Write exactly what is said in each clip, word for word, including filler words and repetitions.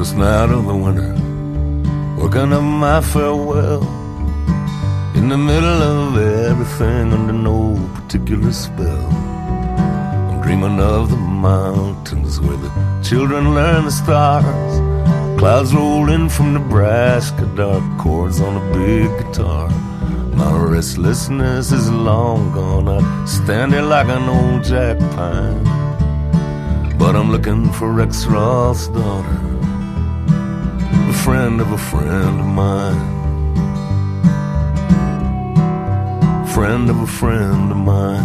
coldest night of the winter, working up my farewell, in the middle of everything under no particular spell. I'm dreaming of the mountains where the children learn the stars, clouds roll in from Nebraska, dark chords on a big guitar. My restlessness is long gone, I'd stand here like an old jack pine, but I'm looking for Rex Roth's daughter, the friend of a friend of mine, friend of a friend of mine.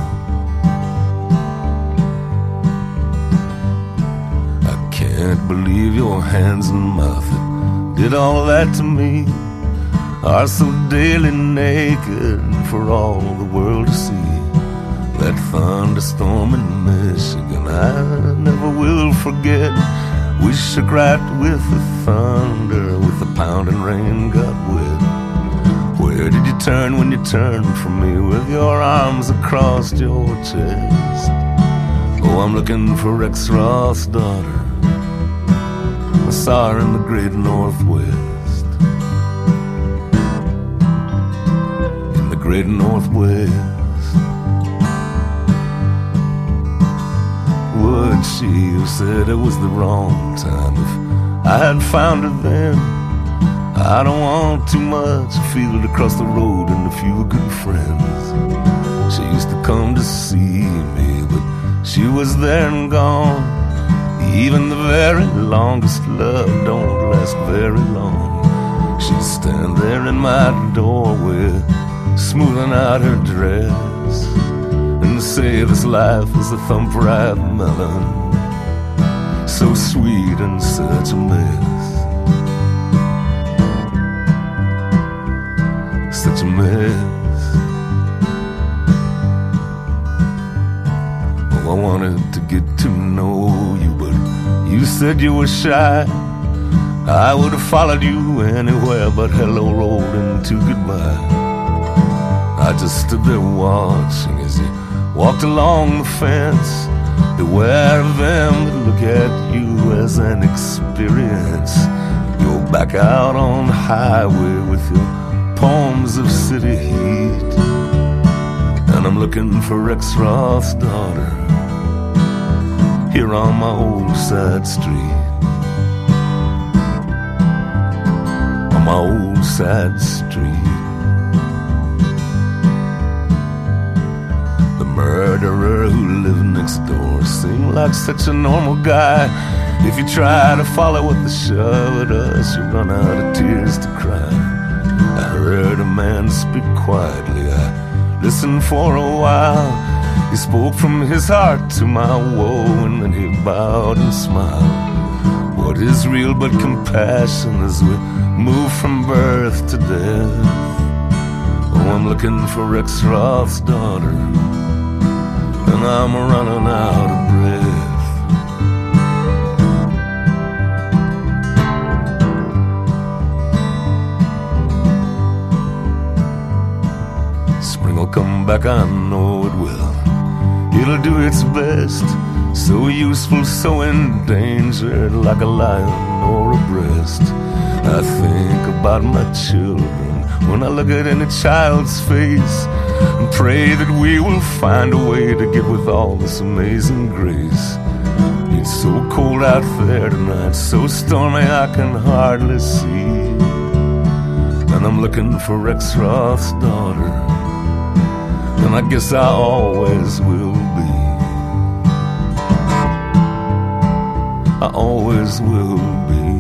I can't believe your hands and mouth that did all that to me are so daily naked for all the world to see. That thunderstorm in Michigan I never will forget. We shook right with the thunder, with the pounding rain got wet. Where did you turn when you turned from me, with your arms across your chest? Oh, I'm looking for Rex Roth's daughter, I saw her in the great Northwest. Great Northwest. Would she have said it was the wrong time if I had found her then? I don't want too much, a field across the road and a few good friends. She used to come to see me, but she was there and gone. Even the very longest love don't last very long. She'd stand there in my doorway, smoothing out her dress, and say this life is a thumb ripe melon, so sweet and such a mess, such a mess. Oh, I wanted to get to know you, but you said you were shy. I would have followed you anywhere but hello rolled into goodbye. I just stood there watching as you walked along the fence. Beware of them that look at you as an experience. You're back out on the highway with your poems of city heat, and I'm looking for Rex Roth's daughter here on my old side street, on my old side street. Murderer who lived next door seemed like such a normal guy. If you try to follow what the shove at us, you run out of tears to cry. I heard a man speak quietly, I listened for a while. He spoke from his heart to my woe, and then he bowed and smiled. What is real but compassion as we move from birth to death? Oh, I'm looking for Rex Roth's daughter, and I'm running out of breath. Spring will come back, I know it will. It'll do its best. So useful, so endangered, like a lion or a breast. I think about my children when I look at any child's face, and pray that we will find a way to get with all this amazing grace. It's so cold out there tonight, so stormy I can hardly see, and I'm looking for Rex Roth's daughter, and I guess I always will be. I always will be.